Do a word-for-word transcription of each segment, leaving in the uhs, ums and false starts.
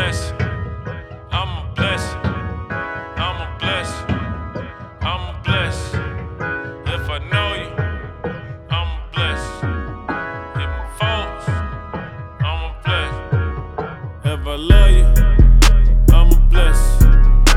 blessing. I'm a blessing. I'm a blessing. I'm a blessing. If I know you, I'm a blessing. If my faults, I'm a blessing. If I love you, I'm a blessing.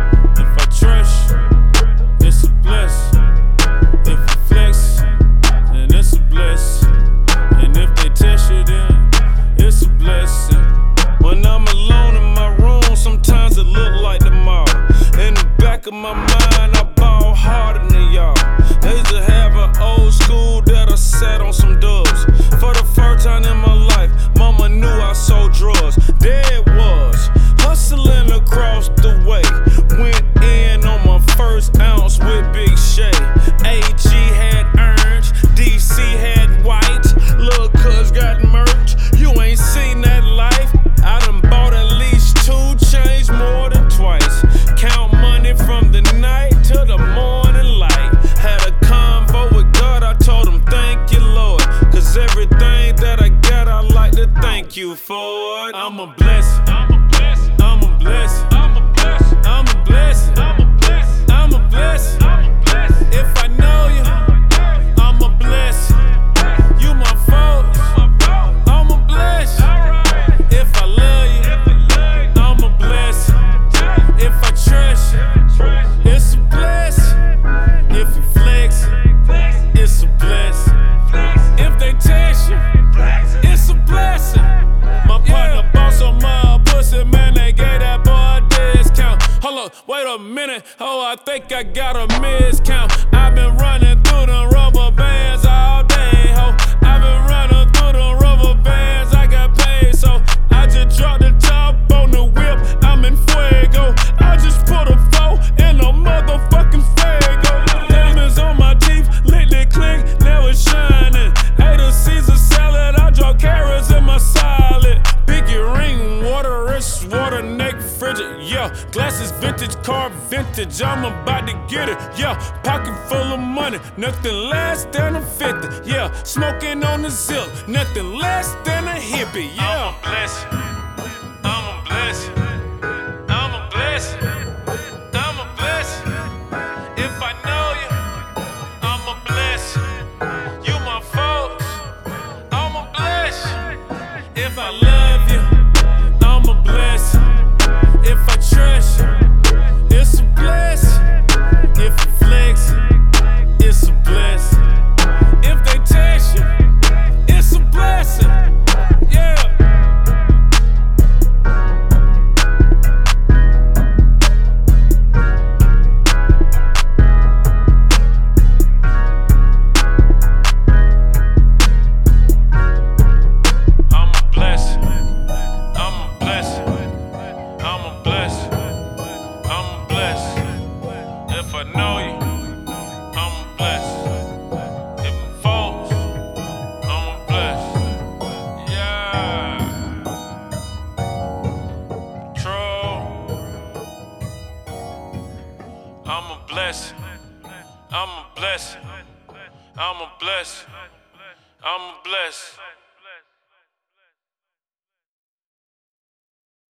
If I trust you, it's a blessing. If you flex, then it's a blessing. And if they test you, then it's a blessing. When I'm alone in my room, sometimes it look like the mall. In the back of my mind, I ball harder than y'all. They used to have an old school that I sat on some dubs. For the first time in my life, mama knew I sold drugs. There it was, hustling across the way. Went in on my first ounce with Big Shay. A G had orange, D C had white. Lil' cuz got merch, you ain't seen that life. I done bought at least two chains more than twice. Count money from the night to the morning light. Had a convo with God, I told him thank you, Lord. Cause everything that I got, I like to thank you for it. I'm a blessing. I'm a blessing. I'm a blessing. I'm a blessing. I'm a blessing. I'm a blessing. I'm a blessing. I'm a blessing. If I know you, I'm a blessing. You my fault. I'm a blessing. If I love you, I'm a blessing. If I trust you, it's a blessing. If you flex, it's a blessing. If they test you, it's a blessing. My partner bought some more pussy, man, they gave that boy a discount. Hold up, wait a minute, oh, I think I got a miscount. I've been running through the rubber bands all day, ho. I've been running through the rubber bands, I got paid, so I just dropped the top on the whip, I'm in fuego. I just put a four in a motherfucking fuego. Diamonds on my teeth, lit the click, never shining. Ate a Caesar salad, I drop carrots in my salad. Biggie ring, water, wrist, water, neck, frigid, yeah. Glasses, vintage, car, vintage, I'm about to get it, yeah. Pocket full of money, nothing less than a fifty, yeah. Smoking on the zip, nothing less than a hippie, yeah. I'm a blessing. I'm a blessing. I'm a blessing. I'm a blessing. If I know you, I'm a blessing. You my folks, I'm a blessing. If I love you, I'm a blessing. If I trust you, it's a blessing. If you flex, it's a blessing. If they test you, it's a blessing. Yeah. I'm a blessing. I'm a blessing. I'm a blessing. I'm a blessing. If I know you, I'm a blessing. If I'm false, I'm a blessing. Yeah. True. I'm a blessing. I'm a blessing. I'm a blessing. I'm a blessing.